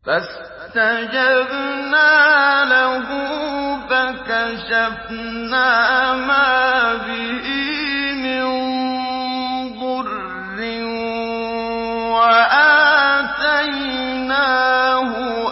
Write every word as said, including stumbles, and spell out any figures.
فَاسْتَجَبْنَا لَهُ فَكَشَفْنَا مَا بِهِ مِن ضُرٍّ وَآتَيْنَاهُ